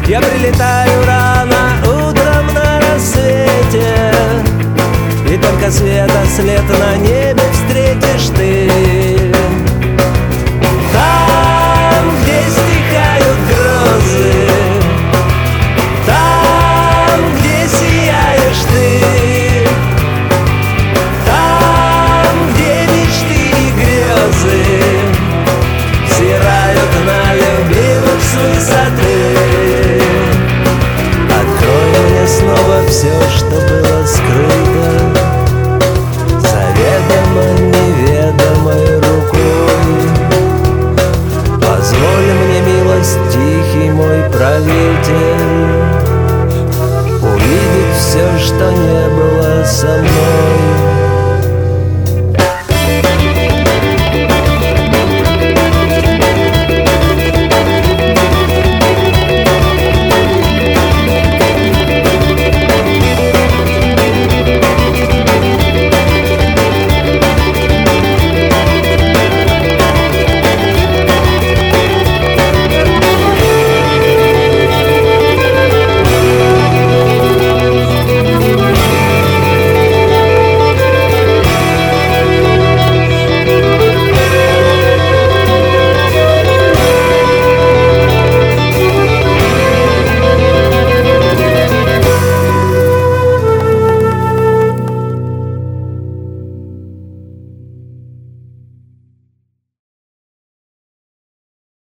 Я прилетаю рано утром на рассвете, и только света след на небе встретишь ты. Там, где стихают грозы, там, где сияешь ты, там, где мечты и грезы взирают на любимых с высоты. Открой мне снова все, что было скрыто заведомо неведомой рукой. Позволь мне, милость, тихий мой правитель, увидеть все, что не было со мной.